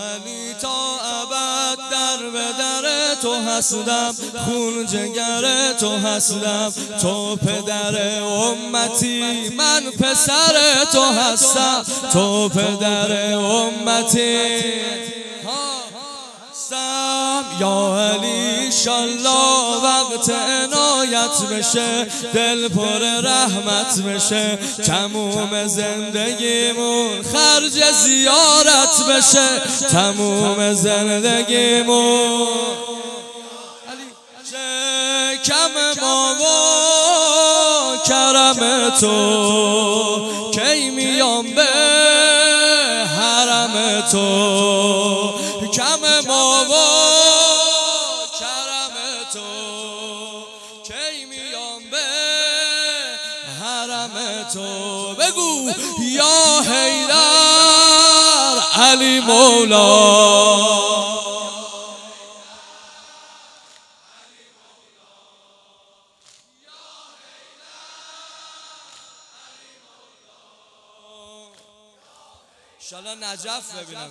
علی تا ابد در به در تو هستم، خون جگر تو هستم، تو پدر امتی من پسر تو هستم، تو پدر امتی یا علی انشالله وقت عنایت بشه، دل پر رحمت بشه، تموم زندگیمون خرج زیارت بشه، تموم زندگیمون شکم ما و کرم تو، کی میام به حرم تو، کم ما و کرم تو، کی میام به حرم تو. بگو یا حیدر علی مولا. انشالله نجف ببینم.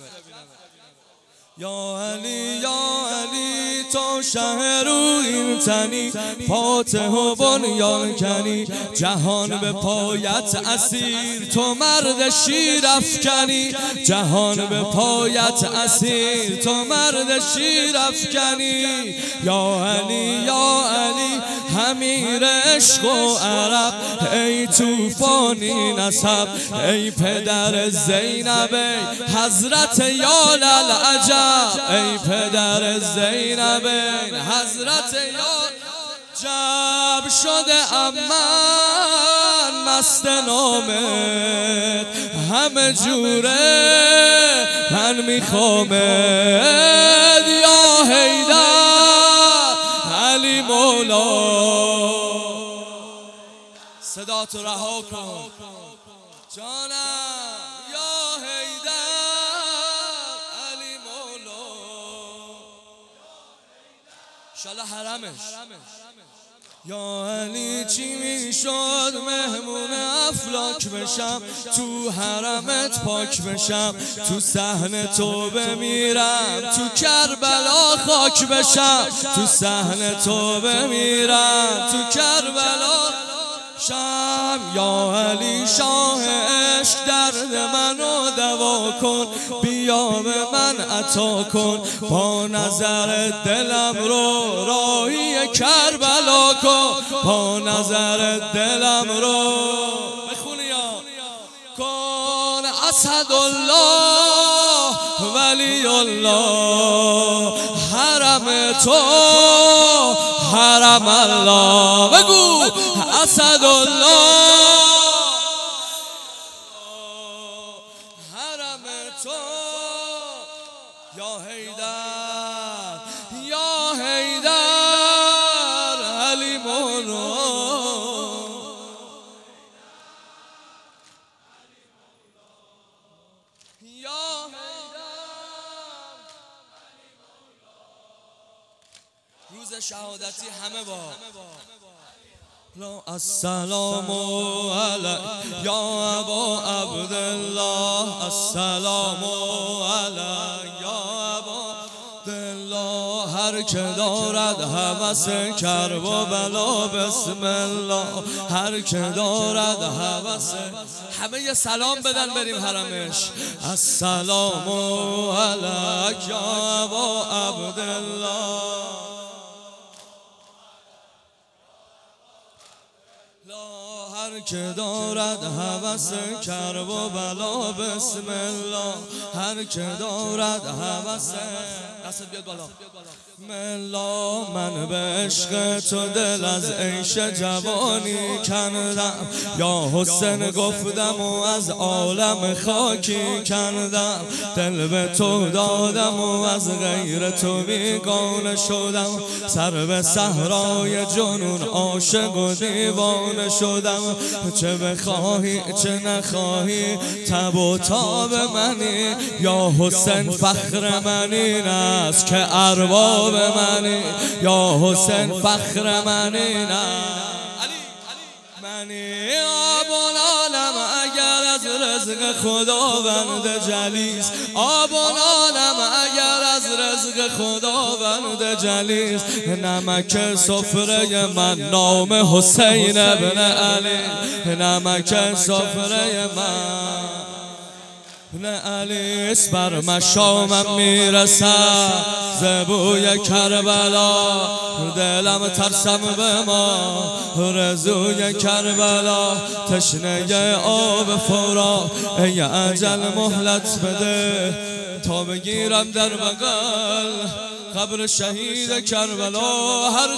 یا علی تو شه رو این تنی، فاتح و بنیان کنی، جهان به پایت اسیر تو مرد شیر افکنی، جهان به پایت اسیر تو مرد شیر افکنی. یا علی امیر عشق و عرب، ای توفانی نسب، ای پدر زینب، ای حضرت یا للعجب، ای پدر زینب، حضرت یا جب شده امن مست نامت، همه جوره من میخوامت. یا حیدر علی مولا. صدا تو رها کن جانم. یا حیدر علی مولا. انشالله حرمش. یا علی چی میشد مهمون افلاک بشم، تو حرمت پاک بشم، تو صحن تو بمیرم، تو کربلا خاک بشم، تو صحن تو بمیرم، تو کربلا شم. یا علی شاه عشق درد منو دوا کن، بیا به من عطا کن، با نظر دلم رو راهی کربلا کن، با نظر دلم رو بخونیا کن. اسدالله ولی الله، حرم تو حرم الله. بگو اسدالله حرم تو. یا حیدر یا حیدر علی مولا. یا روز شهادتی همه با السلام علیک یا ابا عبدالله، السلام علیک یا ابا عبدالله. هر که دارد هوس کرب و بلا بسم الله، هر که دارد هوس. همه یه سلام بدن بریم حرمش. السلام علیک یا ابا عبدالله. هر که دارد هوس کرب و بلا بسم الله، هر که دارد هوس. دست بیاد بالا. ملا من به عشق تو دل از عیش جوانی کندم، یا حسین گفتم و از عالم خاکی کندم، دل به تو دادم و از غیر تو بیگانه شدم، سر به صحرای جنون عاشق و دیوانه شدم. چه بخواهی چه نخواهی تب و تاب منی، یا حسین فخر من این است که ارباب منی، یا حسین فخر من این است منی. آب العالم اگر از رزق خداوند جلیست، آب و نانم اگر از رزق خداوند جلیست. نمک سفره من نام حسین ابن علی، نمک سفره من علیست. بر مشامم میرسد ز بوی کربلا، دلم ترسم به ما رزوی کربلا. تشنه آب فرات ای اجل مهلت بده، تا بگیرم در بغل قبر شهید کربلا. هر